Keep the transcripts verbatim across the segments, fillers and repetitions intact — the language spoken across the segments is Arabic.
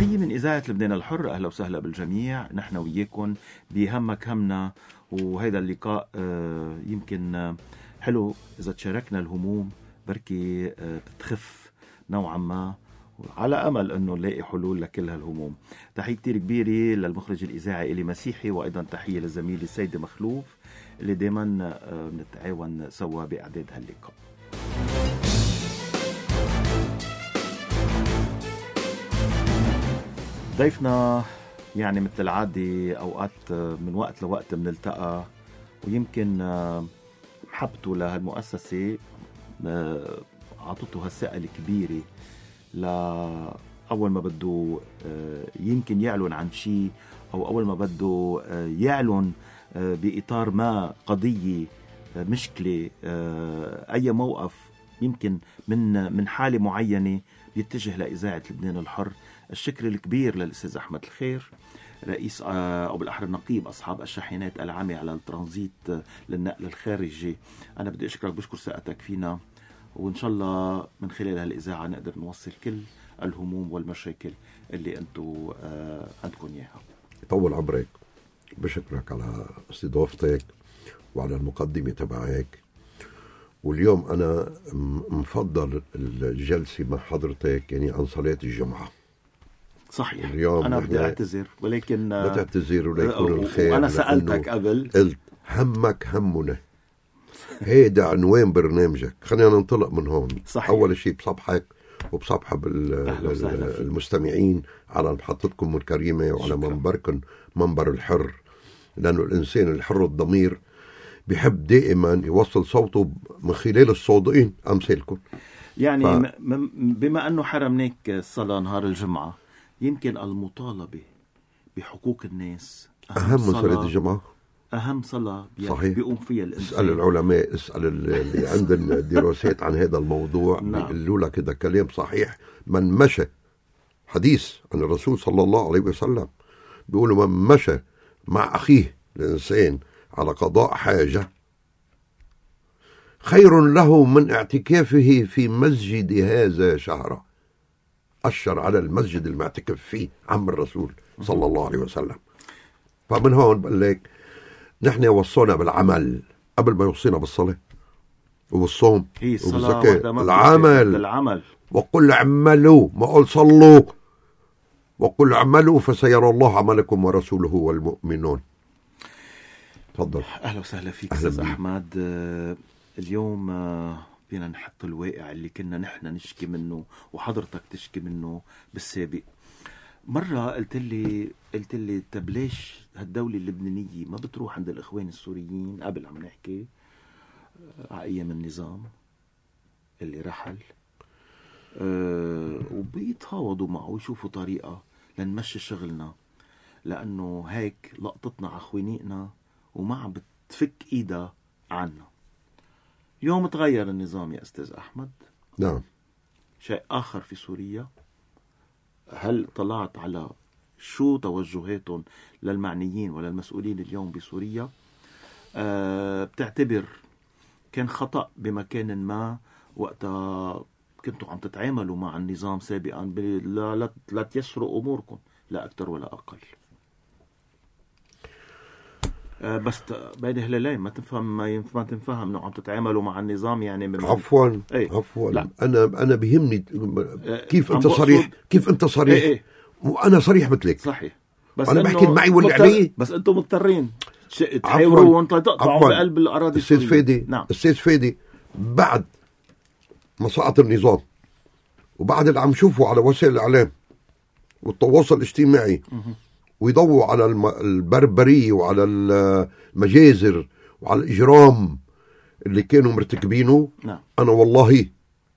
تحية من إذاعة لبنان الحر. أهلا وسهلا بالجميع. نحن وياكم بهمك همنا، وهذا اللقاء يمكن حلو إذا تشاركنا الهموم، بركي بتخف نوعا ما، على أمل أنه نلاقي حلول لكل هالهموم. تحية كتير كبيرة للمخرج الإذاعي إلي مسيحي، وأيضا تحية لزميلي السيد مخلوف اللي دايما بنتعاون سوا بإعداد هاللقاء. ضيفنا يعني مثل العادة أوقات من وقت لوقت بنلتقى، ويمكن محبته لهالمؤسسة عطته هالثقة الكبيرة لأول ما بده يمكن يعلن عن شيء، أو أول ما بده يعلن بإطار ما قضية، مشكلة، أي موقف يمكن من من حالة معينة، بيتجه لإذاعة لبنان الحر. الشكر الكبير للأستاذ أحمد الخير، رئيس أو بالأحرى نقيب أصحاب الشاحنات العامة على الترانزيت للنقل الخارجي. أنا بدي أشكرك، بشكر ثقتك فينا، وإن شاء الله من خلال هالإذاعة نقدر نوصل كل الهموم والمشاكل اللي أنتوا عندكم إياها. طول عمرك، بشكرك على استضافتك وعلى المقدمة تبعك. واليوم أنا مفضل الجلسة مع حضرتك يعني عن صلاة الجمعة. صحيح. اليوم أنا بدي أعتذر، ولكن لا تعتذر وليكن الخير. وأنا سألتك قبل، قلت همك همنا. هيدا عنوان برنامجك. خلينا ننطلق من هون. صحيح. أول شيء بصبحك وبصبح بالمستمعين على محطتكم الكريمة وعلى منبركم، منبر الحر، لأنه الإنسان الحر الضمير بيحب دائما يوصل صوته من خلال الصادقين أمثالكم. يعني ف... بما أنه حرمناك الصلاة نهار الجمعة، يمكن المطالبة بحقوق الناس أهم من صلاة الجمعة، أهم صلاة بيقوم فيها الإنسان. اسأل العلماء، اسأل اللي عندنا دراسات عن هذا الموضوع. نعم. بيقولوا لك هذا كلام صحيح. من مشى، حديث عن الرسول صلى الله عليه وسلم، بيقولوا من مشى مع أخيه الإنسان على قضاء حاجة خير له من اعتكافه في مسجد هذا شهرا. أشر على المسجد المعتكف فيه عم الرسول صلى الله عليه وسلم. فمن هون بقول لك نحن وصونا بالعمل قبل ما يوصينا بالصلاة وبالصوم وبالزكاة. العمل. العمل وقل اعملوا، ما قل صلوا، وقل اعملوا فسيرى الله عملكم ورسوله والمؤمنون. تفضل. أهلا وسهلا فيك أستاذ أحمد. اليوم بينا نحط الواقع اللي كنا نحن نشكي منه وحضرتك تشكي منه بالسابق. مرة قلت لي قلت لي طب ليش هالدولة اللبنانية ما بتروح عند الإخوان السوريين قبل عم نحكي على أيام النظام اللي رحل، أه وبيتفاوضوا معه ويشوفوا طريقة لنمشي شغلنا، لأنه هيك لقطتنا على خوينيقنا وما عم بتفك إيدها عنا. يوم تغير النظام يا أستاذ أحمد. نعم. شيء آخر في سوريا. هل طلعت على شو توجهاتهم للمعنيين وللمسؤولين اليوم بسوريا؟ أه بتعتبر كان خطأ بمكان ما وقتها كنتوا عم تتعاملوا مع النظام سابقا لا, لا تيسروا أموركم لا أكثر ولا أقل؟ أه بس بين هلالين ما تفهم ما, ما تنفهم انه عم تتعاملوا مع النظام يعني من عفوا ايه؟ عفوا لا. انا انا بيهمني كيف انت صريح، كيف انت صريح ايه ايه؟ وانا صريح مثلك. صحيح. بس انا بحكي معي واللي علي، بس انتم مضطرين تحاوروا وانت تقطعوا بقلب الاراضي السيد فادي. نعم. السيد فادي بعد ما سقط النظام وبعد اللي عم شوفوا على وسائل الاعلام والتواصل الاجتماعي ويضووا على البربرية وعلى المجازر وعلى الإجرام اللي كانوا مرتكبينه. نعم. أنا والله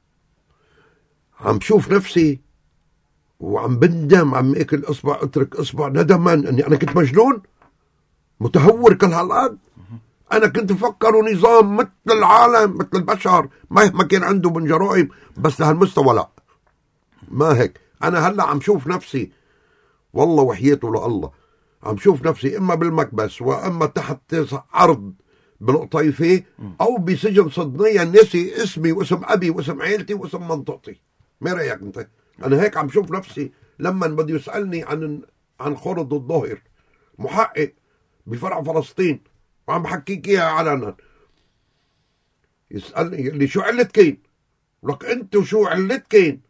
عم شوف نفسي وعم بندم، عم أكل إصبع أترك إصبع ندما أني أنا كنت مجنون متهور كل هالقد. أنا كنت فكروا نظام مثل العالم مثل البشر مهما كان عنده من جرائم، بس لهالمستوى لا، ما هيك. أنا هلأ عم شوف نفسي والله وحياته لله، عم شوف نفسي إما بالمكبس وإما تحت عرض بالقطيفة أو بسجن صدنية ناسي اسمي واسم أبي واسم عيلتي واسم منطقتي. ما رأيك أنت؟ أنا هيك عم شوف نفسي لما بده يسألني عن عن خالد الظاهر محقق بفرع فلسطين وعم بحكيك اياها علنا، يسألني يقول لي شو علتكين؟ لك انتو شو علتكين؟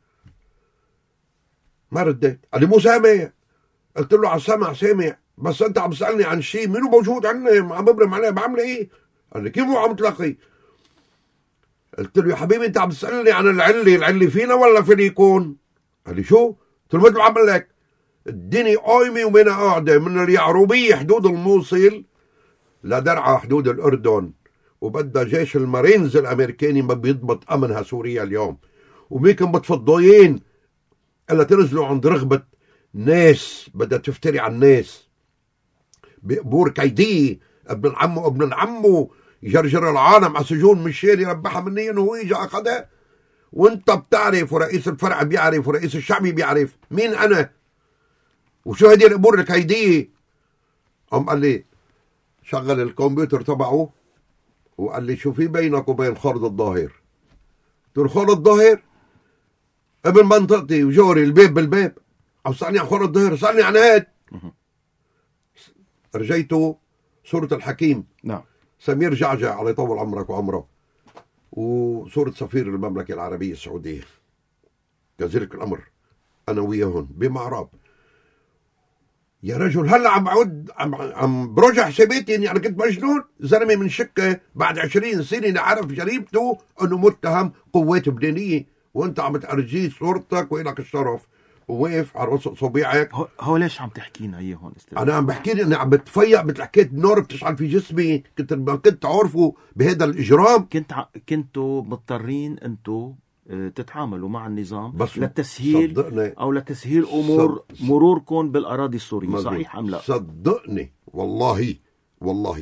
ما رديت. قال لي مو سامع. قلت له على سامع سامع، بس انت عم تسألني عن شيء منو موجود عندنا، عم ببرم عليه بعمل ايه؟ قال لي كيف مو عم تلاقي؟ قلت له يا حبيبي انت عم تسألني عن العلي، العلي فينا ولا فين يكون؟ قال لي شو؟ قلت له مثل عم لك الدنيا قايمة ومنا قاعدة من اليعروبية حدود الموصل لدرعا حدود الأردن، وبدها جيش المارينز الأمريكاني ما بيضبط أمنها سوريا اليوم، وميكن بتفضيين إلا تنزلوا عند رغبة ناس بدها تفتري على الناس بقبور كيدية ابن عمه ابن عمه يجرجر العالم على سجون مشيل يربحها مني انه هو اجى اخذها. وانت بتعرف ورئيس الفرع بيعرف ورئيس الشعبي بيعرف مين انا وشو هدي القبور الكيدية. قام قال لي شغل الكمبيوتر تبعه وقال لي شو في بينك وبين خالد الظاهر؟ قلت له خالد الظاهر ابن منطقتي وجوري البيب بالبيب، عم سألني عن خالد الظاهر، سألني عن هاد. رجيته سورة الحكيم، نعم، سمير جعجع على يطول عمرك وعمره، وسورة سفير المملكة العربية السعودية، كذلك الأمر أنا وياهن بمعراب. يا رجل هلا عم بعود عم عم برجع حساباتي اني انا كنت مجنون، زلمه من شكه بعد عشرين سنه نعرف جريمته انه متهم قوات لبنانيه، وانت عم تأرجيه صورتك وإلك الشرف وواقف على رأس صبيعك. هو, هو ليش عم تحكينا اياه هون استاذ؟ انا عم بحكي لي اني عم بتفيق مثل حكيت نار بتشعل في جسمي، كنت ما كنت عارفه بهذا الاجرام. كنت ع... كنتوا مضطرين انتوا تتعاملوا مع النظام بس لتسهيل صدقني او لتسهيل امور صد... مروركم بالاراضي السوريه، مزبوط. صحيح ام لا؟ صدقني والله والله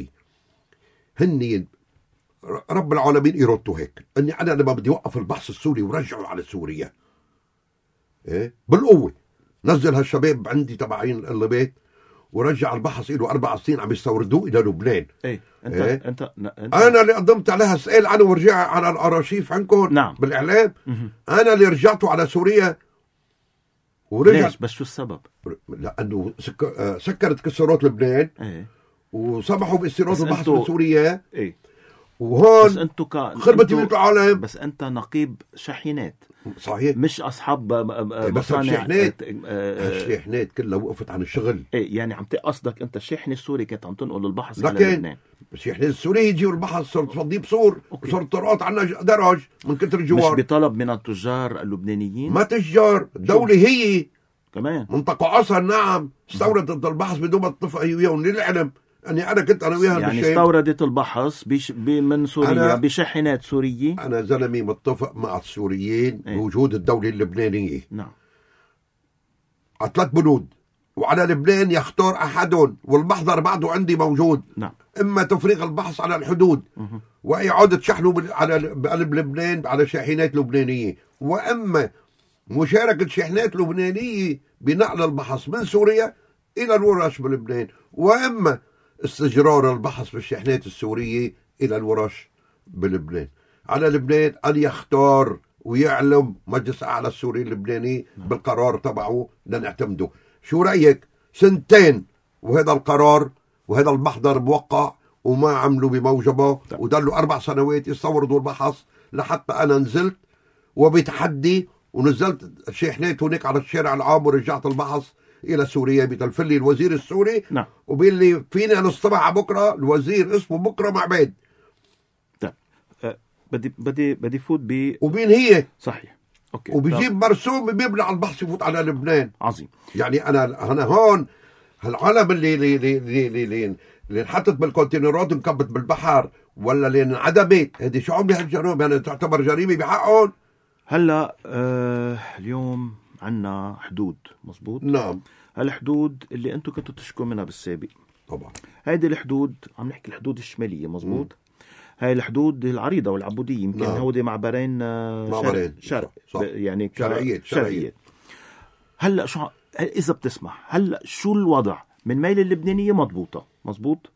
هني رب العالمين إرادته هيك، اني انا لما بدي اوقف البحث السوري ورجعه على سوريا ايه بالقوه، نزل هالشباب عندي تبعين البيت ورجع البحث له اربع سنين عم يستوردوه الى لبنان. ايه انت إيه؟ انت, انت انا اللي قدمت عليها سؤال عنه ورجع على الارشيف عندكم نعم. بالاعلام. م- انا اللي رجعته على سوريا ورجع. ليش؟ بس شو السبب؟ لانه سك... سكرت كسرات لبنان ايه وسمحوا باستيراد البحث انتو... من سوريا. ايه وهون بس انتو ك... خربت بيوت العالم. بس انت نقيب شاحنات صحيح، مش اصحاب بس الشاحنات الشاحنات كلها وقفت عن الشغل. ايه يعني عم تقصدك انت الشاحنه السوري كانت عم تنقل البحث لكن على لبنان، الشاحنات السوري يجيوا البحث صرت تفضيه بصور وصرت طرقات عنا درج من كتر الجوار، مش بطلب من التجار اللبنانيين؟ ما تجار الدولة هي كمان منطقة عصر. نعم استوردت البحث بدون ما تتفق هي وياهم. للعلم اني انا كنت انا وياها يعني بالشام. استوردت البحث بش... ب... من سوريا بشاحنات سورية. انا زلمي متفق مع السوريين ايه؟ بوجود الدولة اللبنانية. نعم، على ثلاث بنود، وعلى لبنان يختار احدهم، والمحضر بعده عندي موجود. نعم، اما تفريغ البحث على الحدود مه. واعادة شحنه على بقلب لبنان على شاحنات لبنانية، واما مشاركة شاحنات لبنانية بنقل البحث من سوريا الى الورش بلبنان، واما استجرار البحث بالشاحنات السورية الى الورش بلبنان. على لبنان ان يختار ويعلم مجلس اعلى السوري اللبناني بالقرار تبعه لنعتمده. شو رايك؟ سنتين وهذا القرار وهذا المحضر موقع وما عملوا بموجبه، وضلوا اربع سنوات يستوردوا البحث لحتى انا نزلت وبتحدي ونزلت شاحنات هناك على الشارع العام ورجعت البحث الى سوريا. بتلفل لي الوزير السوري نعم، وبيقول لي فيني نصطبح على بكره. الوزير اسمه بكره معبد. طيب أه بدي بدي بدي فوت ب ومين هي؟ صحيح، اوكي، وبيجيب مرسوم بيبلع البحث يفوت على لبنان. عظيم. يعني انا انا هون هالعالم اللي اللي اللي اللي, اللي, اللي انحطت بالكونتينرات انكبت بالبحر ولا اللي انعدمت، هذه شو عم بهالجريمه؟ يعني تعتبر جريمه بحقهم؟ هلا آه اليوم عنا حدود، مزبوط؟ نعم. هالحدود اللي انتم كنتوا تشكوا منها بالسابق طبعا هيدي الحدود، عم نحكي الحدود الشماليه، مزبوط؟ هاي الحدود العريضه والعبوديه، يمكن نعم. هودي معبرين معبرين شرق صح. يعني شرعيات شرعيات. هلا شو اذا بتسمح، هلا شو الوضع من ميل اللبنانيه؟ مضبوطه، مزبوط؟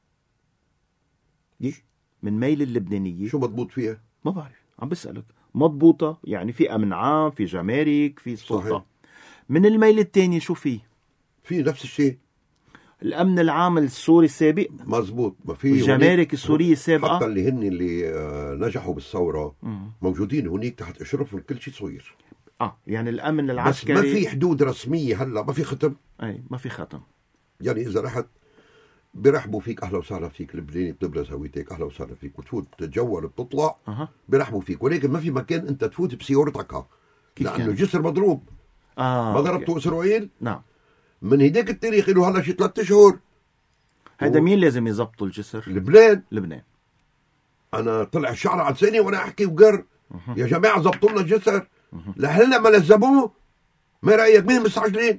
من ميل اللبنانيه شو مضبوط فيها؟ ما بعرف، عم بسألك. مضبوطة يعني في أمن عام، في جمارك، في سلطة. من الميل الثاني شو في؟ في نفس الشيء. الامن العام السوري السابق مزبوط، ما في الجمارك السوريه السابقه، حتى اللي هن اللي نجحوا بالثوره موجودين هنيك تحت اشرافهم، كل شيء صغير. اه يعني الامن العسكري، بس ما في حدود رسميه هلا، ما في ختم. اي ما في ختم. يعني اذا رحت بيرحبوا فيك، اهلا وسهلا فيك، لبناني بتبرز هويتك، اهلا وسهلا فيك، بتفوت بتتجول بتطلع أه. بيرحبوا فيك، ولكن ما في مكان انت تفوت بسيارتك لانه يعني؟ جسر مضروب. اه ما ضربته اسرائيل؟ نعم. من هداك التاريخ له هلا شي ثلاث اشهر. هذا و... مين لازم يزبطوا الجسر؟ لبنان. لبنان. انا طلع الشعر على لساني وانا احكي وقر أه. يا جماعه زبطوا لنا الجسر. أه. لهلا ما لزموه. ما رايك؟ مين مستعجلين؟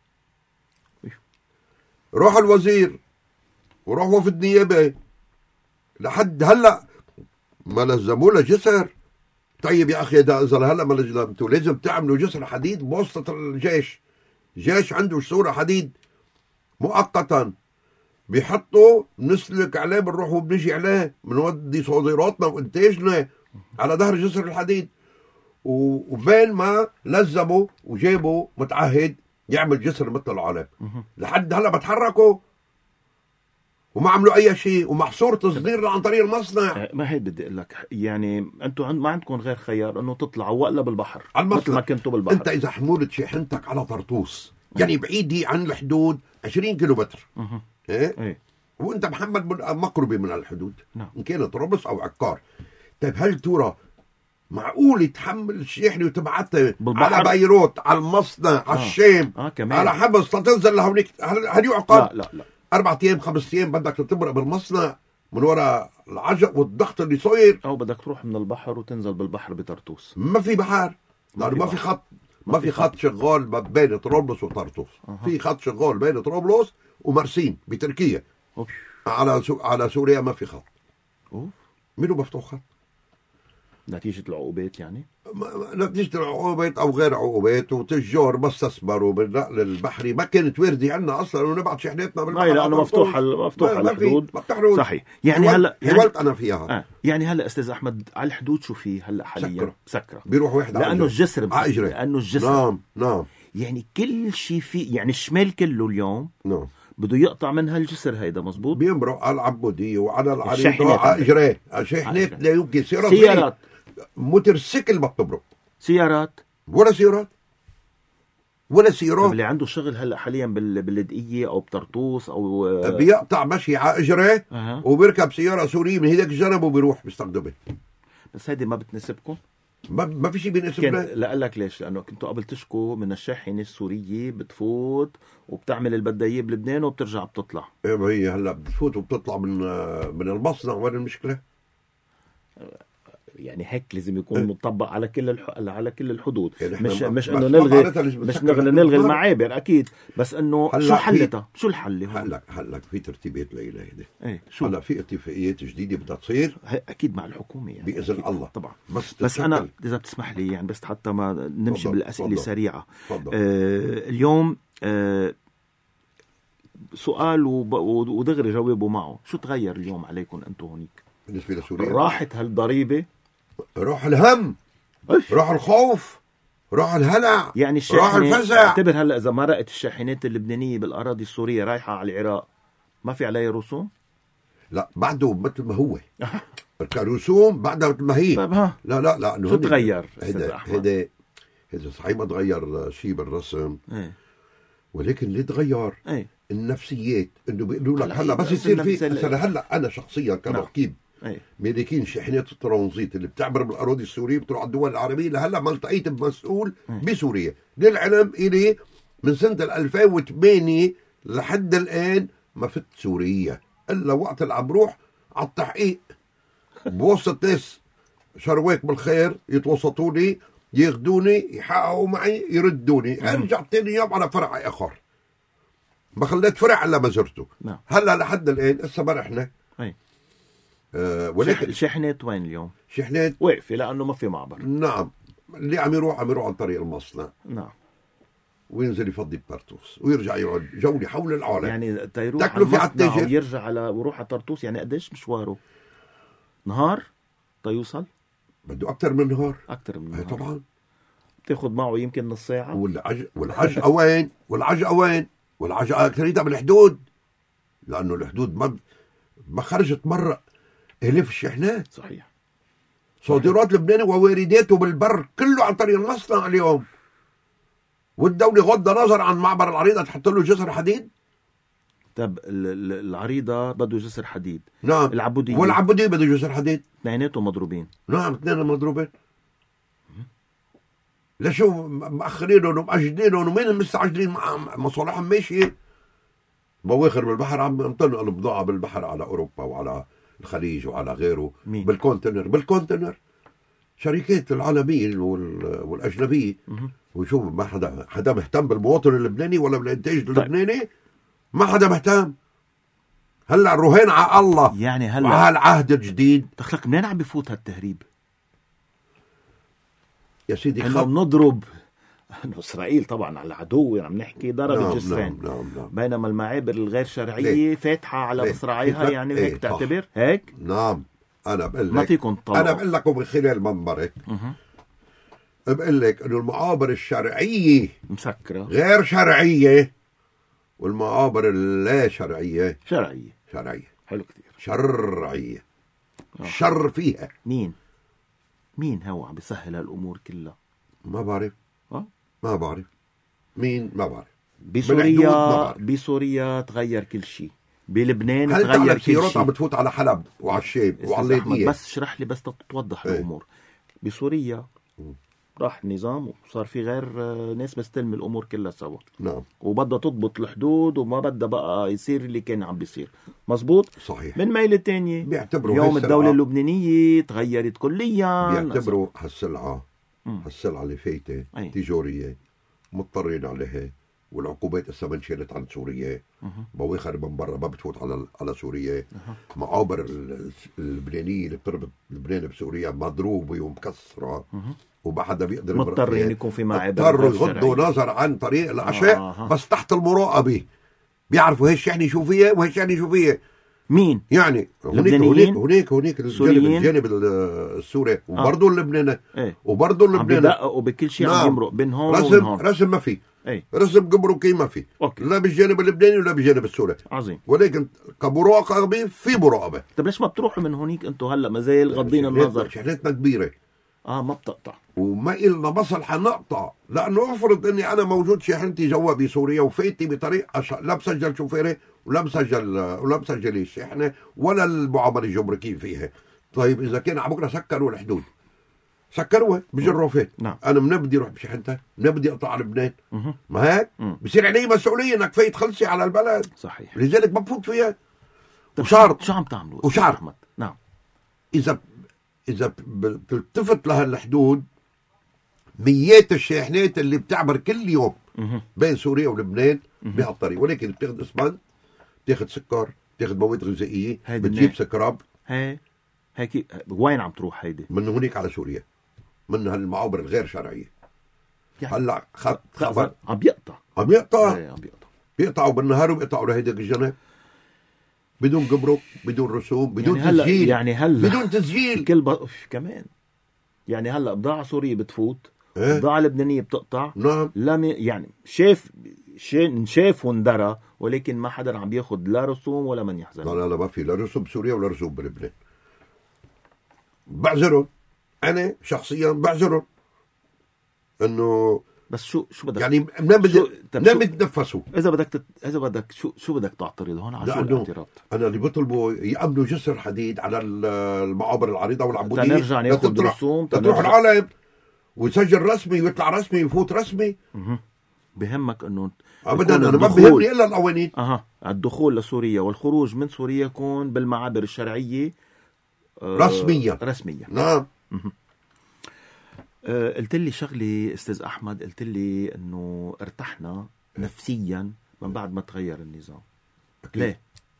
روح الوزير وروح وفد نيابه لحد هلا ما لزموا له جسر. طيب يا اخي ده اذا هلا ما لزمتوا لازم تعملوا جسر حديد بواسطه الجيش. جيش عنده صوره حديد مؤقتا بيحطوا نسلك عليه، بنروح وبنجي عليه، بنودي صادراتنا وانتاجنا على ظهر جسر الحديد. وبين ما لزموا وجابوا متعهد يعمل جسر مثل العالم لحد هلا بتحركوا وما عملوا اي شيء، ومحصور تصديرنا عن طريق المصنع. ما هي بدي اقول لك، يعني انتم عند ما عندكم غير خيار انه تطلعوا وقلا بالبحر على المصنع. مثل ما كنتوا بالبحر. انت اذا حمولت شاحنتك على طرطوس يعني بعيدة عن الحدود عشرين كيلو متر، ايه؟ ايه؟ وانت محمد من مقربة من الحدود، نعم. ان كانت طرابلس او عكار. طيب هل ترى معقول يتحمل الشاحنة وتبعتها على بيروت، على المصنع، آه. على الشام، آه. على حبس تنزل لهونيك؟ هل, هل يعقل؟ لا لا لا. أربعة أيام خمس أيام بدك تبرق بالمصنع من وراء العجق والضغط اللي صاير، أو بدك تروح من البحر وتنزل بالبحر بطرطوس. ما في بحر، لأنه ما في خط، ما في خط شغال بين طرابلس وطرطوس. أه. في خط شغال بين طرابلس ومرسين بتركيا. أوف. على سو... على سوريا ما في خط. أوف. منو مفتوح خط؟ نتيجة العقوبات يعني؟ نتيجة العقوبات أو غير عقوبات، وتجار ما استثمروا بالنقل البحري، ما كانت واردة عنا أصلا ونبعت شحناتنا بالبحر. لا لأنه مفتوح مفتوح على الحدود. صحيح. يعني هلا حاولت أنا فيها. آه. يعني هلا أستاذ أحمد على الحدود شو في هلا حاليا؟ سكرة. سكرة. بيروح واحد لأنه الجسر عاجرة. لأنه الجسر. نعم نعم. يعني كل شيء في، يعني الشمال كله اليوم. نعم. بده يقطع منها الجسر هيدا مزبوط. بيمرق على العبودية وعلى العريضة على إجراء شحنات لا يمكن. سيارات سيارات موتورسيكل ما بتبرق. سيارات ولا سيارات ولا سيارات. اللي عنده شغل هلا حاليا باللدقية او بطرطوس او بيقطع مشي على اجره أه. وبيركب سياره سوريه من هيك الجنب وبيروح بيستخدمها. بس هيدي ما بتناسبكم؟ ما ما في شيء بيناسبنا. لا لك ليش؟ لانه كنتوا قبل تشكوا من الشاحنه السوريه بتفوت وبتعمل اللي بدها اياه بلبنان وبترجع بتطلع. ايه هي هلا بتفوت وبتطلع من من المصنع. وين المشكله؟ يعني هيك لازم يكون إيه؟ مطبق على كل الح... على كل الحدود. يعني مش مش انه نلغي مش نلغي, نلغي المعابر اكيد، بس انه شو حلتها؟ شو الحل هون؟ هلا هلا في ترتيبات ليلى هيدي. ايه شو؟ هلا في اتفاقيات جديده بدها تصير اكيد مع الحكومه يعني باذن أكيد. الله طبعا. بس, بس انا اذا بتسمح لي يعني بس حتى ما نمشي فضل. بالاسئله فضل. سريعه. فضل. آه اليوم آه سؤال وب... ودغري جاوبوا معه. شو تغير اليوم عليكم انتم هونيك بالنسبه لسوريا؟ راحت هالضريبه، روح الهم، روح الخوف، روح الهلع، يعني روح الفزع. اعتبر هلا اذا مرقت الشاحنات اللبنانيه بالاراضي السوريه رايحه على العراق ما في عليها رسوم؟ لا بعده مثل ما هو. كرسوم بعدها مثل ما هي. طيب ها لا لا لا شو تغير؟ هيدا هيدا هيدا صحيح ما تغير شيء بالرسم. ايه. ولكن اللي تغير ايه؟ النفسيات، انه بيقولوا لك هلا بس يصير في هلا هلا انا شخصيا كركيب أيه. مالكين شاحنات الترانزيت اللي بتعبر بالاراضي السوريه بتروح على الدول العربيه. لهلا ما التقيت بمسؤول أيه. بسوريا. للعلم الي من سنه ألفين وثمانية لحد الان ما فت سوريا الا وقت اللي عم بروح على التحقيق بوسط ناس شرواك بالخير يتوسطوا لي ياخذوني يحققوا معي يردوني. ارجع ثاني يوم على فرع اخر ما خليت فرع الا ما زرته. نعم. هلا لحد الان هسه ما رحنا. اي آه ولكن شحنات وين اليوم؟ شحنات واقفه لانه ما في معبر. نعم. اللي عم يروح عم يروح عن طريق المصنع. نعم. وينزل يفضي بطرطوس ويرجع يقعد جولة حول العالم. يعني تيروح على المصنع ويرجع على ويروح على طرطوس. يعني قديش مشواره؟ نهار تيوصل؟ بده اكثر من نهار. اكثر من نهار طبعا. تاخذ معه يمكن نص ساعة. والعج... والعجقة وين؟ والعجقة وين؟ والعجقة أكثريتها بالحدود، لأنه الحدود ما ما خرجت مرة آلاف الشحنات. صحيح. صادرات لبنان ووارداته بالبر كله عن طريق المصنع اليوم، والدولة غض نظر عن معبر العريضة تحط له جسر حديد. طب العريضة بده جسر حديد. نعم. العبودية والعبودية بده جسر حديد. اثنيناتهم مضروبين. نعم اثنين مضروبين. لشو مأخرينهم ومأجلينهم ومين المستعجلين مع مصالحهم ماشية؟ بواخر بالبحر عم تنقل بضاعة بالبحر على أوروبا وعلى الخليج وعلى غيره. مين؟ بالكونتينر بالكونتينر شركات العالمية والأجنبية. وشوف ما حدا حدا مهتم بالمواطن اللبناني ولا بالإنتاج اللبناني. ما حدا مهتم. هلا الرهين على الله يعني هلا وعلى العهد الجديد. دخلك منين عم بفوت هالتهريب يا سيدي؟ انه بنضرب انه اسرائيل طبعا على العدو عم نحكي ضرب نعم الجسرين. نعم نعم نعم. بينما المعابر الغير شرعيه ليه؟ فاتحه على ليه؟ مصراعيها. يعني ايه هيك تعتبر هيك؟ نعم. انا بقول لك ما فيكم تطلعوا. انا بقول لكم من خلال منبرك بقول لك انه المعابر الشرعيه مسكره غير شرعيه، والمعابر اللا شرعيه شرعيه. شرعيه. حلو كثير. شرعيه. آه. شر فيها. مين مين هو عم بيسهل هالامور كلها؟ ما بعرف. أه؟ ما بعرف مين. ما بعرف. بسوريا بسوريا تغير كل شيء، بلبنان تغير كل شيء. عم بتفوت على حلب وعلى الشيب وعلى الليبيه. بس اشرح لي بس تتوضح ايه. الامور. بسوريا راح النظام وصار في غير ناس بستلم الامور كلها سوا. نعم. وبدها تضبط الحدود وما بدها بقى يصير اللي كان عم بيصير. مزبوط. صحيح. من ميلة تانية بيعتبروا اليوم الدولة اللبنانية تغيرت كليا. بيعتبروا هالسلعة هالسلعة اللي فايتة تجارية مضطرين عليها، والعقوبات هسه ما انشالت عن سوريا. بواخر من برا ما بتفوت على على سوريا. أه. معابر اللبنانية اللي بتربط لبنان بسوريا مضروبة ومكسرة. أه. وما حدا بيقدر مضطرين يكون في معابر. اضطروا يغضوا نظر عن طريق العشاء. أه. بس تحت المراقبة بيعرفوا هيش يعني شو فيها وهيش يعني شو فيها. مين؟ يعني هنيك هنيك هنيك هنيك الجانب الجانب السوري وبرضه اللبناني. ايه. وبرضه اللبناني عم بدققوا بكل شيء. نعم. عم يمرق بين هون رسم وبين هون. رسم ما في. ايه. رسم جمركي ما في. أوكي. لا بالجانب اللبناني ولا بالجانب السوري. عظيم. ولكن كمراقبة في مراقبة. طيب ليش ما بتروحوا من هونيك انتم هلا ما زي غضين النظر؟ شحنتنا كبيرة. اه ما بتقطع. وما إلنا مصلحة نقطع، لأنه أفرض إني أنا موجود شاحنتي جوا بسوريا وفايتي بطريقة أش... لا مسجل شوفيري ولا مسجل ولا مسجل الشحنة ولا المعاملة الجمركية فيها. طيب إذا كان على بكرة سكروا الحدود، سكروها بجرافات. نعم. أنا من بدي أروح بشحنتها، من بدي أقطع لبنان. ما هيك؟ بصير علي مسؤولية إنك فايت خلصي على البلد. صحيح. لذلك ما بفوت فيها. وشرط شو عم تعملوا؟ وشرط. نعم. إذا إذا بتلتفت لهالحدود ميات الشاحنات اللي بتعبر كل يوم بين سوريا ولبنان بهالطريق، ولكن بتاخذ اسمنت، بتاخذ سكر، بتاخذ مواد غذائيه، بتجيب سكراب. هي هيك وين عم تروح هيدي؟ من هونيك على سوريا، من هالمعابر الغير شرعيه. يعني هلا خط خبر عم بيقطع عم يقطع عم بيقطع بيقطعوا بالنهار وبيقطعوا لهيداك الجنب بدون جمرك، بدون رسوم، بدون يعني تسجيل. هلا يعني هلا بدون تسجيل كل ب... كمان. يعني هلا بضاعة سورية بتفوت، إيه؟ بضاعة لبنانية بتقطع. نعم. لم يعني شاف شاف واندرى، ولكن ما حدا عم بياخد لا رسوم ولا من يحزن. لا لا لا ما في لا رسوم بسوريا ولا رسوم بلبنان. بعذرهم انا شخصيا بعذرهم انه بس شو شو بدك يعني منين بدي منين بتنفسوا؟ اذا بدك تت... اذا بدك شو شو بدك تعترض هون على شو الاعتراض؟ انا اللي بطلبوا يأمنوا جسر حديد على المعابر العريضه والعبوديه، تنرجع ناخذ رسوم، تروح العالم ويسجل رسمي ويطلع رسمي ويفوت رسمي. اها بهمك انه ابدا انا ما بهمني الا القوانين. اها الدخول لسوريا والخروج من سوريا يكون بالمعابر الشرعيه آه رسميا رسميا. نعم. أه قلت لي شغلي استاذ احمد، قلت لي انه ارتحنا نفسيا من بعد ما تغير النظام. أكيد. ليه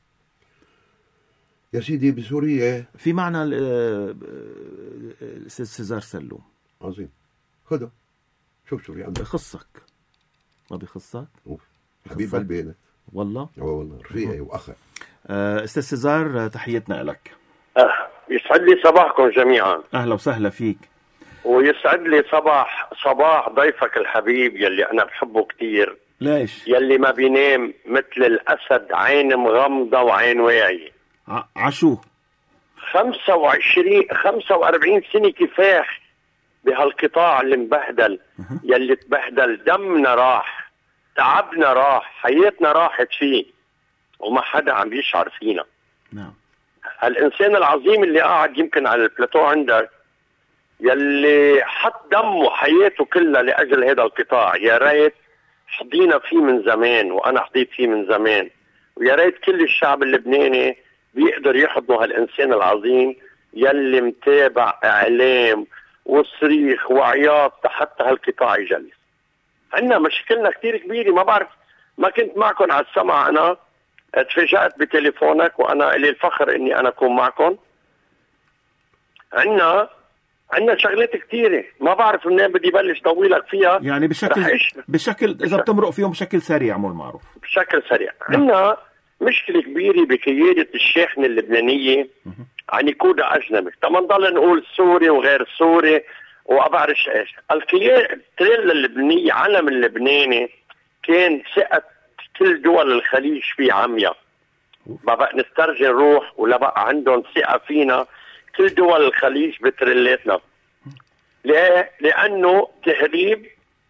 يا سيدي؟ بسوريا في معنى الاستاذ سيزار سلوم. عظيم. خده شوف شو في عندك. بخصك ما بخصك؟ حبيب قلبي انا والله. اه والله رفيقي واخا. أه استاذ سيزار تحيتنا لك. أه يسعد لي صباحكم جميعا. اهلا وسهلا فيك. ويسعد لي صباح صباح ضيفك الحبيب يلي أنا بحبه كتير، ليش؟ يلي ما بينام مثل الأسد، عين مغمضة وعين واعية. ع... عشو خمسة وعشرين خمسة وأربعين سنة كفاح بهالقطاع اللي مبهدل، يلي تبهدل، دمنا راح، تعبنا راح، حياتنا راحت فيه، وما حدا عم يشعر فينا. نعم. هالإنسان العظيم اللي قاعد يمكن على البلاتو عندك، يلي حط دمه حياته كلها لأجل هذا القطاع، يا ريت حضينا فيه من زمان، وأنا حضيت فيه من زمان، ويا ريت كل الشعب اللبناني بيقدر يحضنوا هالإنسان العظيم يلي متابع إعلام وصريخ وعياط حتى هالقطاع يجلس. عندنا مشكلنا كتير كبيرة، ما بعرف، ما كنت معكم على السمع، أنا اتفاجأت بتليفونك، وأنا إلي الفخر إني أنا أكون معكم. عندنا عندنا شغلات كتيرة، ما بعرف منين بدي بلش طويلك فيها، يعني بشكل بشكل إذا بتمرق فيهم بشكل سريع، مو المعروف بشكل سريع. عندنا مشكلة كبيرة بقيادة الشاحنة اللبنانية عن يقودها أجنبي، طبعا نضل نقول سوري وغير سوري وأبعرش إيش. القيادة اللبنانية، علم اللبناني كان ثقة كل دول الخليج في عميا، ما بقى نسترجي نروح ولا بقى عندهم ثقة فينا كل دول الخليج بترلاتنا. ليه؟ لأنه تهريب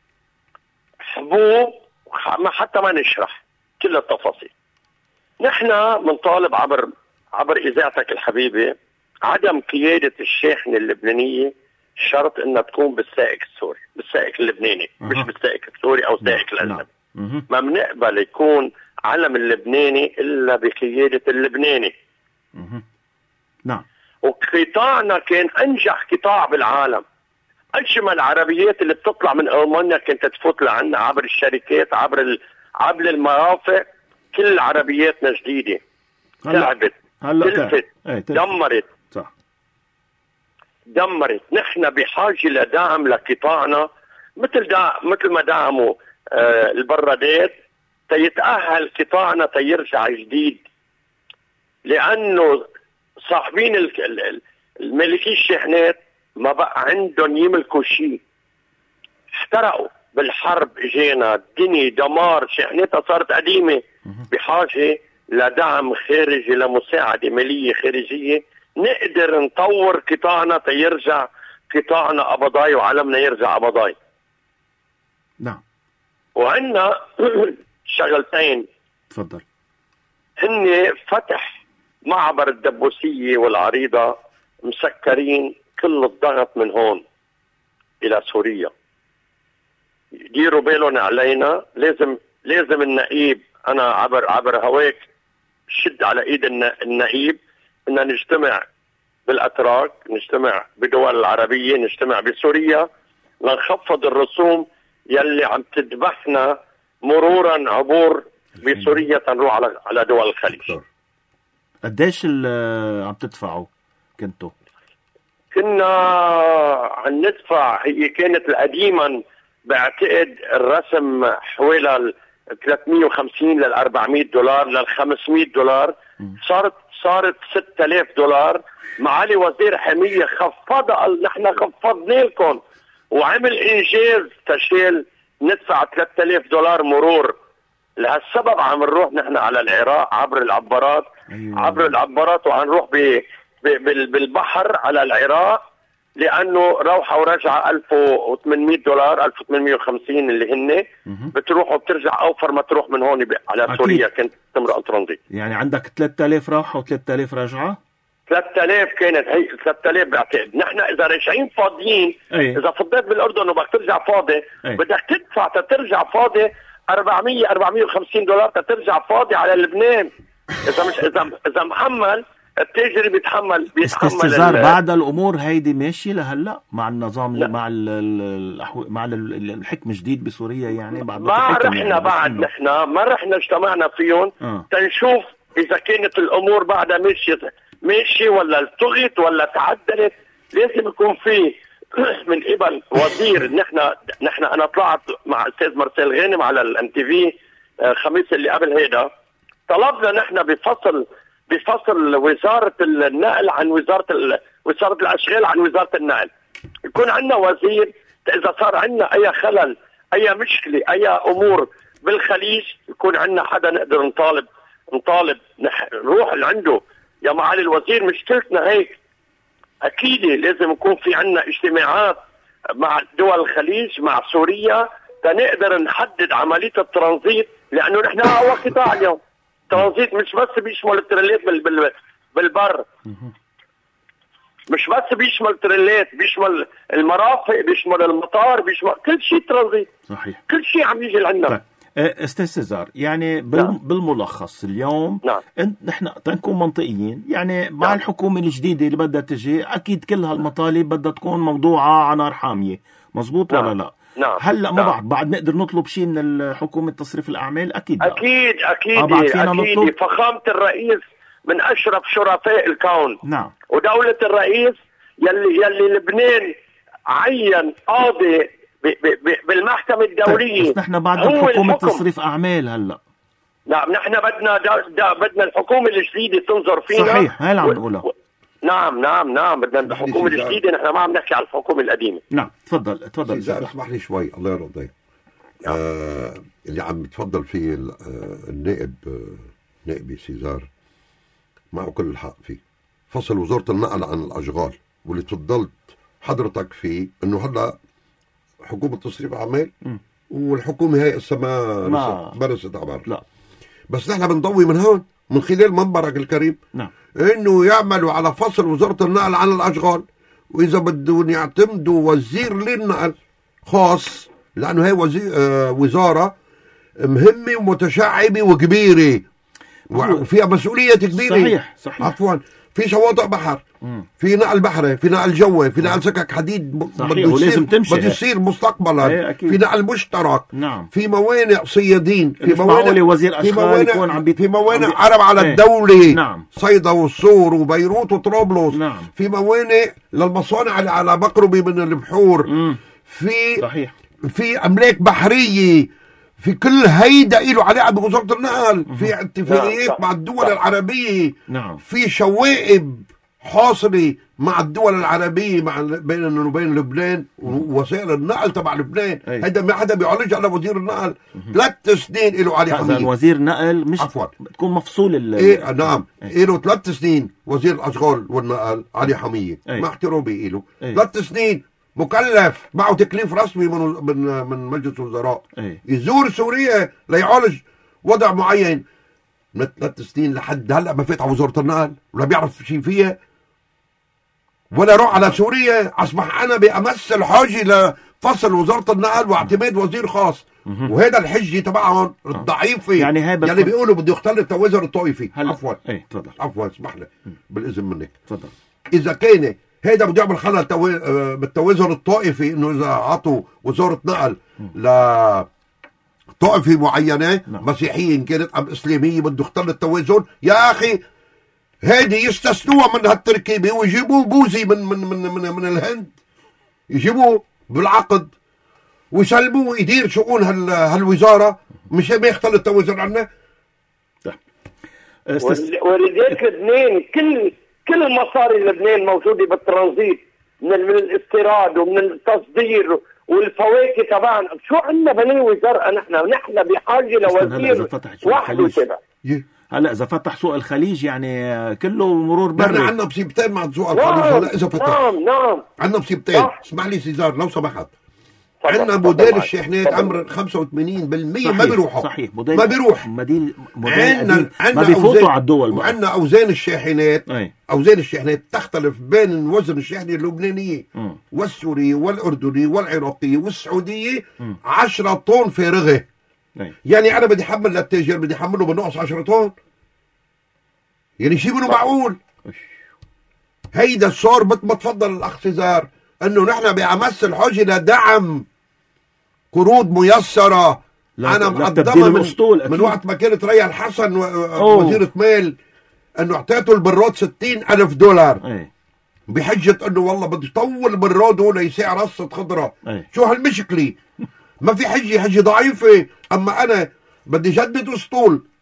حبوب، ما حتى ما نشرح كل التفاصيل. نحن منطالب عبر عبر إذاعتك الحبيبة عدم قيادة الشاحنة اللبنانية، شرط انها تكون بالسائق السوري، بالسائق اللبناني، أه. مش بالسائق السوري او سائق الاجنبي. ما بنقبل يكون علم اللبناني الا بقيادة اللبناني. أه. نعم. وقطاعنا كان انجح قطاع بالعالم، اجمل عربيات اللي بتطلع من المانيا كانت تفوت لعنا عبر الشركات، عبر ال... عبر المرافق، كل عربياتنا جديدة، تعبت، تلفت، دمرت، صح. دمرت. نحن بحاجة لدعم لقطاعنا، مثل دعم مثل ما دعموا آه البرادات تيتأهل قطاعنا تيرجع جديد، لأنه صاحبين الملكي الشحنات ما بقى عندهم يملكوا شيء، احترقوا بالحرب، اجينا الدنيا دمار، شحناتها صارت قديمة، بحاجة لدعم خارجي، لمساعدة مالية خارجية نقدر نطور قطاعنا تيرجع قطاعنا قبضاي وعلمنا يرجع قبضاي. نعم. وعندنا شغلتين تفضل، هن فتح معبر الدبوسية والعريضة، مسكرين كل الضغط من هون إلى سوريا، ديروا بالهم علينا. لازم لازم النقيب، أنا عبر عبر هواك شد على إيد النقيب إن نجتمع بالأتراك، نجتمع بدول العربية، نجتمع بسوريا لنخفض الرسوم يلي عم تذبحنا مرورا عبور بسوريا تنروح على على دول الخليج. قديش عم تدفعوا كنتوا؟ كنا عم ندفع، هي كانت القديما بعتقد الرسم حوالي ثلاثمية وخمسين لل أربعمية دولار لل خمسمية دولار، صارت صارت ستة آلاف دولار. معالي وزير حمية خفضها، نحن خفضنا لكم، وعمل انجاز تشيل ندفع ثلاثة آلاف دولار مرور. لهالسبب عم نروح نحن على العراق عبر العبارات. أيوة. عبر العبارات وعنروح ب... ب... بالبحر على العراق، لانه روحه ورجعه ألف وثمانمية دولار، ألف وثمانمية وخمسين اللي هن بتروح وبترجع اوفر ما تروح من هون على أكيد. سوريا كانت تمرق ترانزيت. يعني عندك ثلاثة آلاف راحه وثلاثة آلاف رجعه؟ ثلاثة آلاف كانت هي ثلاثة آلاف بعتقد. نحن اذا راجعين فاضيين، أيه. اذا فضيت بالاردن وبدك ترجع فاضي، أيه. بدك تدفع ترجع فاضي أربعمية أربعمية وخمسين دولار ترجع فاضي على لبنان. اذا مش اذا اذا محمل التاجر بيتحمل بيتحمل استثمار. بعد الامور هيدي ماشيه لهلا مع النظام، لا. مع ال ال مع ال الحكم جديد بسوريا، يعني بعد ما رحنا يعني بعد نحن ما رحنا اجتمعنا فيهم آه. تنشوف اذا كانت الامور بعدها ماشيه ماشيه ولا طغت ولا تعدلت. لازم يكون في من قبل وزير. نحن نحن انا طلعت مع الاستاذ مرسال غانم على الام تي في الخميس اللي قبل هيدا، طلبنا نحن بفصل بفصل وزارة النقل عن وزارة وزارة الأشغال عن وزارة النقل، يكون عندنا وزير اذا صار عندنا اي خلل اي مشكله اي امور بالخليج يكون عندنا حدا نقدر نطالب نطالب نح... نروح لعنده. يا معالي الوزير مشكلتنا هيك، اكيد لازم يكون في عندنا اجتماعات مع دول الخليج مع سوريا تنقدر نحدد عمليه الترانزيت، لانه نحن اقوى قطاع اليوم. الترانزيت مش بس بيشمل التريلات بال... بال... بالبر، مش بس بيشمل تريلات، بيشمل المرافق، بيشمل المطار، بيشمل كل شيء ترانزيت. صحيح. كل شيء عم يجي لعنا. طيب. استاذ سيزار، يعني بال... نعم. بالملخص اليوم نعم. انت نحن تنكون منطقيين، يعني مع نعم. الحكومه الجديده اللي بدها تجي اكيد كل هالمطالب بدها تكون موضوعه على نار حاميه، مزبوط نعم. ولا لا؟ نعم. هلا ما نعم. بعد بعد نقدر نطلب شيء من الحكومه تصريف الاعمال؟ اكيد لا. اكيد اكيد آه بعد فينا اكيد نطلب؟ فخامه الرئيس من اشرف شرفاء الكون. نعم. ودوله الرئيس يلي يلي لبنان عين قاضي ب ب ب بالمحكمه الدوليه. طيب. بس نحن بعد حكومه تصريف اعمال هلا. نعم نحن بدنا دا دا بدنا الحكومه الجديده تنظر فينا. صحيح، هاي اللي عم نقولها. و... نعم نعم نعم بدنا الحكومه الجديده، نحن ما عم نحكي على الحكومه القديمه. نعم تفضل تفضل. سيزار اسمح لي شوي الله يرضى. آه اللي عم يتفضل فيه النائب نائبي سيزار معه كل الحق فيه. فصل وزاره النقل عن الاشغال، واللي تفضلت حضرتك فيه انه هلا حكومه تصريف اعمال والحكومه هي هسه ما ما برست عبر. لا بس نحن بنضوي من هون من خلال منبرك الكريم. نعم. انه يعملوا على فصل وزاره النقل عن الاشغال، واذا بدهم يعتمدوا وزير للنقل خاص، لانه هي وزير آه وزاره مهمه ومتشعبه وكبيره وفيها مسؤوليه كبيره. صحيح صحيح. عفوا في شواطئ بحر، مم. في نقل بحري، في نقل جوي، في نقل سكك حديد بده ولازم تمشي بده يصير مستقبلا، في نقل مشترك. نعم. في موانئ صيادين، في موانئ وزير اشغال يكون عم في موانئ عرب على ايه. الدوله. نعم. صيدا والصور وبيروت وطرابلس. نعم. في موانئ للمصانع اللي على مقربه من البحور. مم. في صحيح. في املاك بحريه، في كل هيدا له علاقه بوزاره النقل. في اتفاقيات نعم. مع الدول العربيه. نعم. في شوائب حاصله مع الدول العربيه مع بيننا وبين لبنان ووسائل النقل تبع لبنان. هيدا ما حدا بيعالج على وزير النقل. ثلاث سنين له علي حميد. وزير نقل مش عفوا تكون مفصول ال إيه نعم ايه. له ثلاث سنين وزير الاشغال والنقل علي حميد مع احترامي له. ثلاث سنين مكلف معه تكليف رسمي من من من مجلس الوزراء. أي. يزور سوريا ليعالج وضع معين من ثلاث سنين لحد هلا ما فات على وزاره النقل ولا بيعرف شيء فيها ولا روح على سوريا. اصبح انا بامثل حاجه لفصل وزاره النقل واعتماد وزير خاص. وهذا الحجه تبعهم الضعيفه يعني هي يعني بيقولوا بده يختل التوازن الطائفي. عفوا ايه تفضل. عفوا اسمح لي بالاذن منك. تفضل. اذا كان هيدا بده يعمل خلل تو... بالتوازن الطائفي، انه اذا عطوا وزاره نقل لطائفه معينه نعم. مسيحيه ان كانت ام اسلاميه بده يختل التوازن. يا اخي هيدي يستثنوها من هالتركيبه ويجيبوه بوزي من من من من, من الهند، يجيبوه بالعقد ويسلموه يدير شؤون هال... هالوزاره مشان ما يختل التوازن عنا. ولذلك لبنان كل كل مصاري لبنان موجوده بالترانزيت من من الاستيراد ومن التصدير والفواكه تبعنا. شو عندنا بلاوي زرقاء نحن نحن بحاجه لوزير واحد وتبع. هلا اذا فتح سوق الخليج يعني كله مرور بري. نحن عندنا مصيبتين مع سوق الخليج. نعم. هلا اذا فتح نعم نعم عندنا مصيبتين. اسمح لي سيزار لو سمحت. عندنا موديل الشاحنات عمر خمسة وثمانين بالمئة ما بيروحوا. صحيح. ما بيروح. موديل عندنا ما بيفوتوا على الدول. وعندنا اوزان الشاحنات. أي. اوزان الشاحنات تختلف بين وزن الشاحنه اللبنانيه م. والسوريه والاردنيه والعراقيه والسعوديه عشرة طن فارغه. أي. يعني انا بدي احمل للتاجر بدي احمله بالنقص عشرة طن. يعني شيء منه معقول. هيدا صار مثل ما تفضل الاخ سيزار انه نحن بأمس الحاجه لدعم قروض ميسره. انا مقدمه من, من وقت ما كانت ريا الحسن وزيره مال انه اعطيته البراد ستين ألف دولار. أي. بحجه انه والله بده يطول البراده ليساع رصه خضره. أي. شو هالمشكله؟ ما في حجه، حجه ضعيفه. اما انا بدي جدد اسطول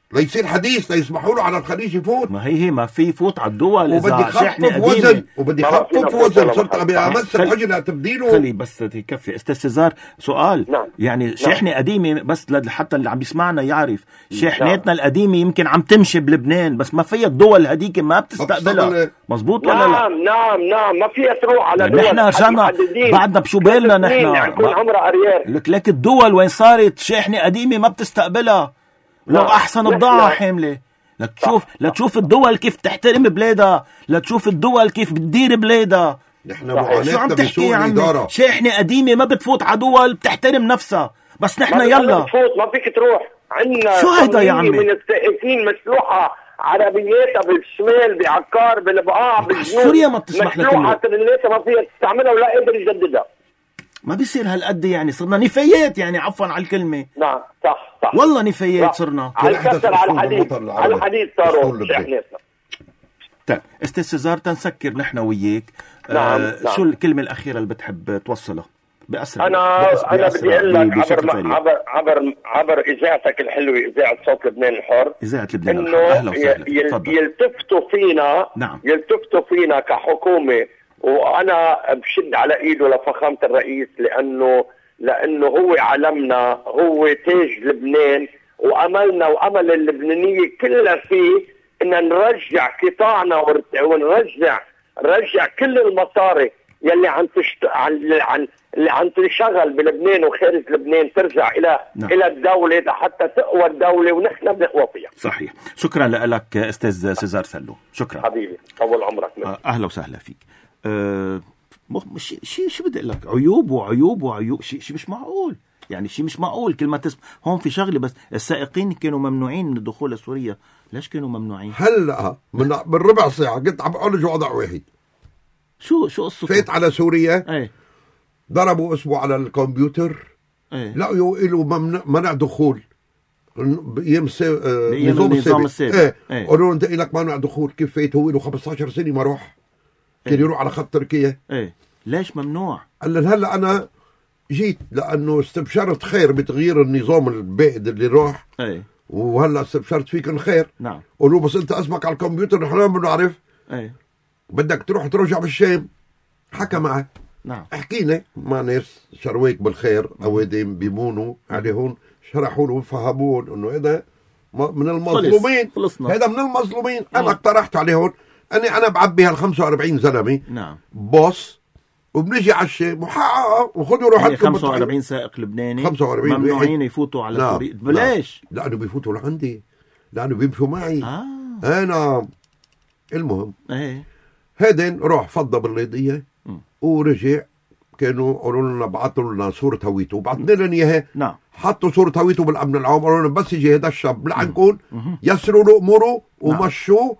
ليصير حديث ليسمحوا له على الخليج يفوت. ما هي هي ما في يفوت على الدول وبدي اذا شحنه خفف قديمه وزن وبدي خفف وزن. صرت عم امثل عجله تبديله. خلي بس تكفي استاذ سيزار سؤال. نعم. يعني شحنه نعم. قديمه بس حتى اللي عم يسمعنا يعرف شحناتنا نعم. القديمه يمكن عم تمشي بلبنان بس ما فيها الدول هذيك ما بتستقبلها. مزبوط ولا نعم لا؟ نعم نعم نعم ما فيها تروح على دول. نحن رجعنا بعدنا بشو بالنا نحن يكون عمرها اريال. لك لك الدول وين صارت شحنه قديمه ما بتستقبلها لو احسن بضاعه حامله. لتشوف لتشوف الدول كيف تحترم بلادها، لتشوف الدول كيف بتدير بلادها. نحن شو عم تحكي يا عمي؟ شاحنة قديمة ما بتفوت على دول بتحترم نفسها، بس نحن يلا ما بتفوت ما فيك تروح. عندنا شو هيدا يا عمي؟ من السائقين مسلوحة عربياتها بالشمال بعكار بالبقاع بالجنوب. سوريا ما بتسمح لك مسلوحة ترنيتها ما فيها تستعملها ولا قادر يجددها. ما بيصير هالقد يعني صرنا نفايات يعني عفوا على الكلمة. نعم صح صح والله نفايات صرنا. على الكسر على الحديد على الحديد صاروا شحناتنا. طيب استاذ سيزار تنسكر نحن وياك. نعم. آه نعم. شو الكلمة الأخيرة اللي بتحب توصلها؟ بأسرع. أنا أنا بدي أقول لك عبر عبر عبر عبر إذاعتك الحلوة إذاعة صوت لبنان الحر. إذاعة لبنان الحر. إنه يلتفتوا فينا. نعم. يلتفتوا فينا كحكومة، وأنا بشد على إيده لفخامة الرئيس لأنه لأنه هو علمنا، هو تاج لبنان، وأملنا وأمل اللبنانية كلها فيه إن نرجع قطاعنا ونرجع نرجع كل المصاري يلي عم تشت... عن عن اللي عم تنشغل بلبنان وخارج لبنان ترجع الى نعم. الى الدوله حتى تقوى الدوله ونحن بنقوى فيها. صحيح. شكرا لك استاذ سيزار سلو. شكرا حبيبي طول عمرك. آه اهلا وسهلا فيك. أه... شيء شيء شو بدي اقول لك، عيوب وعيوب وعيوب، شيء شيء مش معقول يعني، شيء مش معقول. كل ما تسمع هون في شغله بس السائقين كانوا ممنوعين من الدخول لسوريا. ليش كانوا ممنوعين؟ هلا من بالربع ساعه كنت عم اعالج وضع واحد. شو شو قصته؟ فات على سوريا. ايه ضربوا اسمه على الكمبيوتر. ايه لقوا له ممنوع منع دخول بايام آه نظام النظام السابق. ايه, ايه. قالوا انت لك ممنوع دخول. كيف فات هو له خمسة عشر سنه ما روح. كان ايه. يروح على خط تركيا. ايه ليش ممنوع؟ قال لي هلا انا جيت لانه استبشرت خير بتغيير النظام البائد اللي راح. ايه وهلا استبشرت فيكم خير. نعم. قالوا بس انت اسمك على الكمبيوتر نحن ما بنعرف. ايه بدك تروح ترجع بالشام. حكى معه. نعم. حكينا مع ناس شرويك بالخير اوادم بيمونوا عليهم، شرحوا له وفهموه انه هذا من المظلومين. هذا من المظلومين. انا نعم. اقترحت عليهم اني انا بعبي هال خمسة وأربعين زلمه. نعم. بوس وبنجي على الشام وحقق وخذوا روحكم. يعني خمسة وأربعين سائق لبناني خمسة وأربعين ممنوعين يفوتوا على نعم. سوريا. بلاش. نعم. لانه بيفوتوا لعندي، لانه بيمشوا معي. اه انا المهم ايه هيدن روح فضى بالليضيه ورجع. كانوا قالوا لنا بعثوا لنا صوره هويته وبعثنا لنا اياها. نعم. حطوا صوره هويته بالامن العام. قالوا لنا بس يجي هذا الشاب لعنكم يسروا له اموره ومشوه.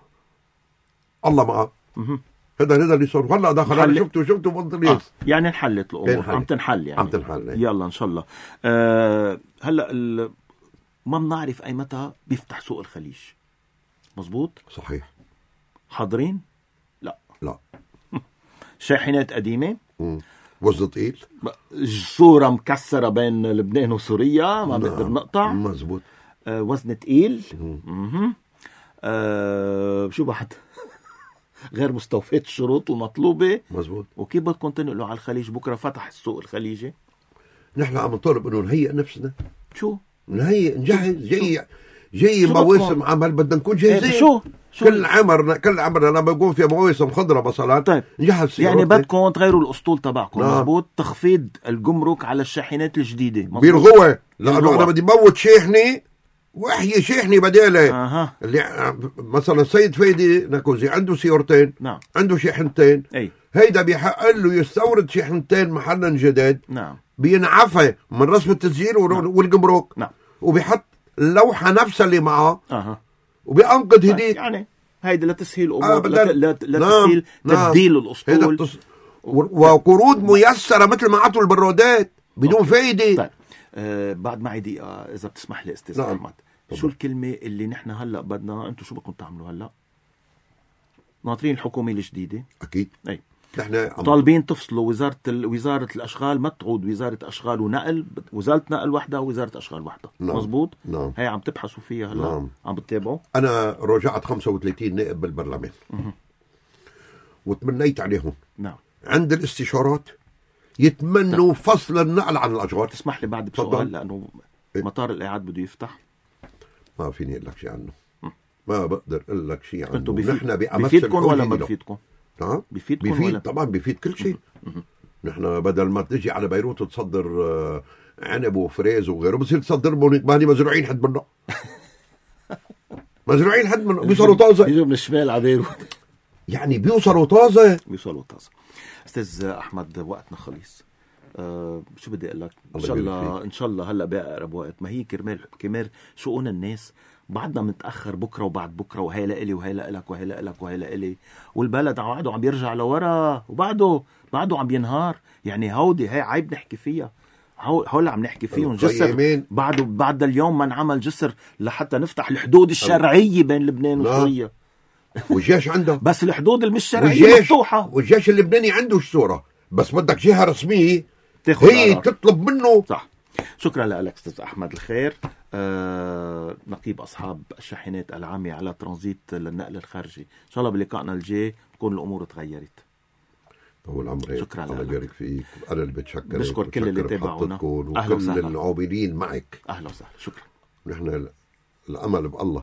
الله معه. هذا هذا اللي صار. هلا دخل انا شفته شفته بنطل آه. يعني انحلت الامور. عم تنحل يعني. عم تنحل. يلا ان شاء الله. آه هلا ال... ما بنعرف اي متى بيفتح سوق الخليج. مزبوط. صحيح. حاضرين؟ لا لا. شاحنات قديمه. امم وزن ثقيل. صوره مكسره بين لبنان وسوريا ما بنقدر نقطع. مزبوط. آه وزن ثقيل. اها آه شو بعد غير مستوفية الشروط المطلوبة. مزبوط. وكيف بدكم تنقلوا على الخليج؟ بكرة فتح السوق الخليجي. نحن عم نطالب انه نهيئ نفسنا. شو؟ نهيئ نجهز. جاي جاي مواسم عمل بدنا نكون جاهزين. شو؟ شو؟ كل عمرنا كل عمرنا لما بيكون في مواسم خضرة مثلا. طيب نجهز يعني بدكم تغيروا الاسطول تبعكم. نعم. مزبوط. تخفيض الجمرك على الشاحنات الجديدة. بيرغوها لانه انا بدي موت شاحني واحيي شاحني بداله. اها اللي مثلا السيد فايدي نكوزي عنده سيارتين. نعم. عنده شاحنتين. اي هيدا بيحق له يستورد شاحنتين محلا جداد. نعم. بينعفى من رسم التسجيل نعم. والجمرك. نعم. وبيحط اللوحه نفسها اللي معه. اها وبينقذ هديك. يعني هيدا لتسهيل امور. آه لا لتسهيل نعم. تبديل نعم. الاسطول. التص... وقروض ميسره مثل ما عطوا البرودات بدون أوكي. فايده. طيب آه بعد معي دقيقه اذا بتسمح لي استاذ نعم. احمد. شو الكلمه اللي نحن هلا بدنا؟ انتم شو بدكم تعملوا هلا؟ ناطرين الحكومه الجديده. اكيد. اي نحن طالبين تفصلوا وزاره ال... وزاره الاشغال، ما تعود وزاره اشغال ونقل، وزاره نقل وحده ووزاره اشغال وحده. نعم. مزبوط. نعم. هي عم تبحثوا فيها هلا. نعم. عم بتتابعوا. انا راجعت خمسة وثلاثين نائب بالبرلمان وتمنيت عليهم. نعم. عند الاستشارات يتمنوا فصل النقل عن الاشغال. تسمح لي بعد بسؤال لانه إيه؟ مطار القاعد بده يفتح. ما فيني اقول لك شيء عنه. ما بقدر اقول لك شيء عنه. انتم بفيد... بفيدكم ولا ما بفيدكم؟ نعم. بفيدكم بفيد ولا؟ طبعا بفيد كل شيء. نحن بدل ما تجي على بيروت وتصدر عنب وفريز وغيره، بصير تصدر ماني مزروعين حد منه. مزروعين حد منه، بيوصلوا طازه. بيجوا من الشمال على بيروت. يعني بيوصلوا طازه. بيوصلوا طازه. استاذ احمد وقتنا خلص. أه شو بدي اقول لك؟ ان شاء الله ان شاء الله هلا باقرب وقت، ما هي كرمال كرمال شؤون الناس بعدنا متاخر بكره وبعد بكره، وهي لإلي وهي لإلك وهي لإلك وهي لإلي، والبلد بعده عم يرجع لورا وبعده بعده عم ينهار. يعني هودي هي عيب نحكي فيها، هول عم نحكي فيهم جسر بعده بعد اليوم ما انعمل جسر لحتى نفتح الحدود الشرعيه بين لبنان وسوريا. والجيش عنده بس الحدود المش شرعيه مفتوحه، والجيش اللبناني عنده صوره، بس بدك جهه رسميه هي قرار. تطلب منه. صح. شكرا لك استاذ احمد الخير، آه، نقيب اصحاب الشاحنات العامه على ترانزيت للنقل الخارجي. ان شاء الله بلقائنا الجاي تكون الامور تغيرت. طول عمرك. شكرا لك. الله يبارك فيك. انا اللي بتشكر. بشكر كل اللي تابعونا وكل العاملين معك. اهلا وسهلا. شكرا. نحن الامل بالله.